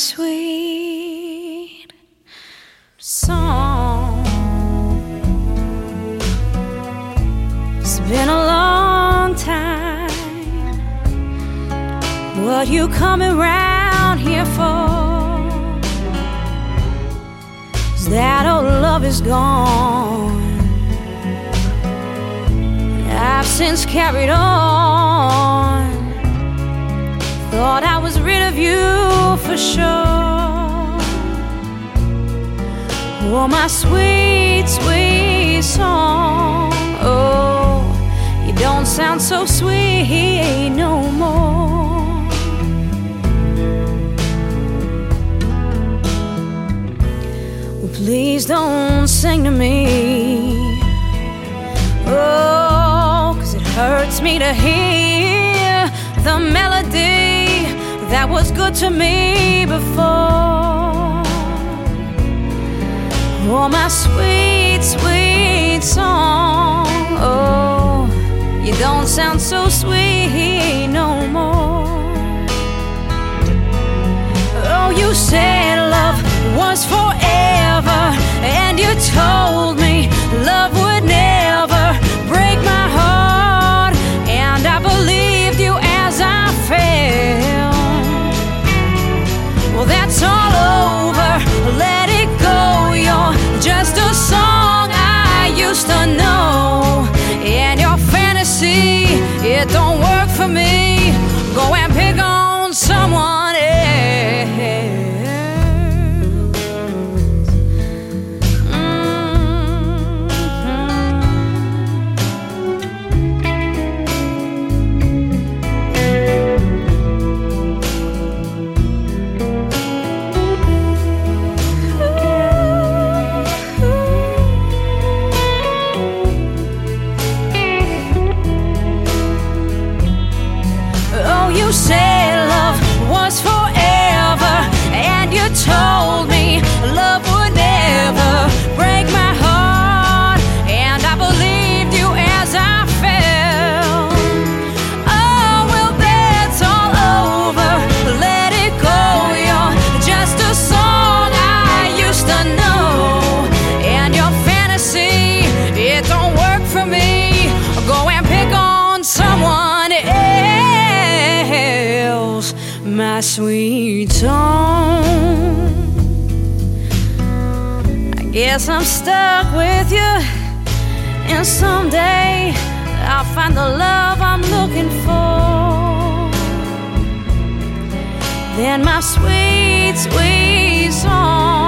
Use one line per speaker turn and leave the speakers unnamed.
sweet song. It's been a long time. What you coming round here for? 'Cause that old love is gone. I've since carried on. Thought I was rid of you for sure. Oh, my sweet, sweet song. Oh, you don't sound so sweet no more. Well, please don't sing to me. Oh, 'cause it hurts me to hear the melody that was good to me before. Oh, my sweet, sweet song. Oh, you don't sound so sweet no more. Oh, you said love was forever, and you told me love would never break my heart, and I believed you as I fell. Well, that's all over, let it go. You're just a song I used to know, and your fantasy, it don't work for me. Go and pick on someone else. You said love was forever, and you told me love would never break my heart, and I believed you as I fell. Oh, well, that's all over, let it go. You're just a song I used to know, and your fantasy, it don't work for me. Go and pick on someone else. My sweet song. I guess I'm stuck with you, and someday I'll find the love I'm looking for. Then my sweet, sweet song.